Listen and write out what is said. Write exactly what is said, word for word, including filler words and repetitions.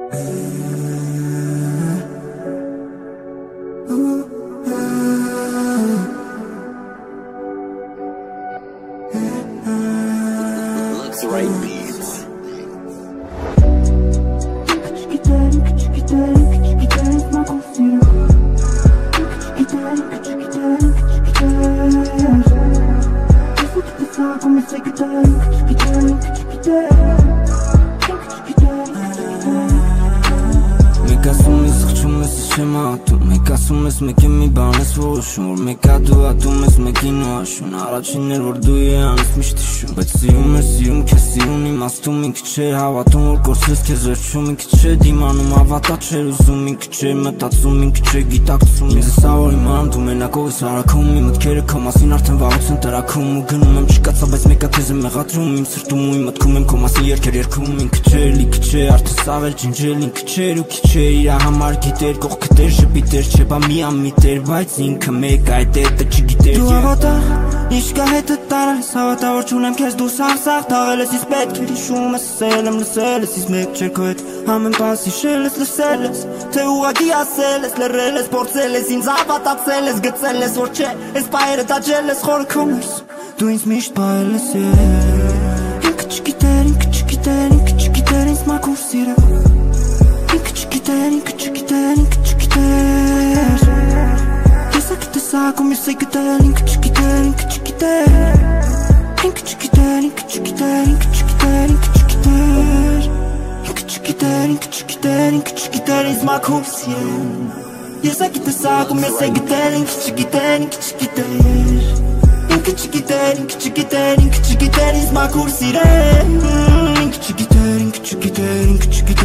Looks right beats. Giderim küçük giderim küçük giderim makul sürü. Küçük giderim küçük giderim küçük giderim. Kesin gitti sağ komese giderim küçük giderim küçük giderim. Küçük giderim küçük giderim. Mega sumis xchumis shematu Mega sumis mekemi banes voshur Mega dua tumis mekino ashun Araçiner vorduye anis mishtishun Bet siyum er siyum kesiyun imas tu min kiche Havatum vor korses kezerçu min kiche Dimanum avataçe ruzum min kiche Metatsum min kiche gitaktsum Mize savor imanam tu menakovi sarakum Imut kere komasin arten vautzen terakum Ugenum em chikatsa bez mega teze megatrum Im sirtum imatkum em komasin yerker yerkum Min kiche li kiche arte savel cinjelin kiche Ru kiche իրա համար գիտեր կողքտեր շպիտեր չեպա միամ միտեր բայց ինքը մեկ այդ էտը չգիտեր Դու ավատա ինչ կա հետը տարես հավատա որ չունեմ քեզ դու սաղսաղ թաղել ես իս պետք էր հիշում ես սել եմ լսել ես իս մեկ չեր քո հետ ամեն պաս հիշել ես լսել ես թե ուղղակի ասել ես լռել ես փորձել ես ինձ հավատացել ես գծել ես որ չէ ես բայերը տաճել ես խորքում ես դու ինձ միշտ բայել ես ինքը չգիտեր ինքը չգիտեր ինքը չգիտեր ինձ մաքուր սիրը Küçük gider, küçük gider, küçük gider Yasak gider, sağ komürse gider Küçük gider, küçük gider Küçük gider, küçük gider, küçük gider, küçük gider Küçük gider, küçük gider, küçük gider İzma komürse Yasak gider, sağ komürse gider Küçük gider, küçük gider Küçük gider, küçük gider, küçük gider İzma komürse Küçük gider, küçük gider, küçük gider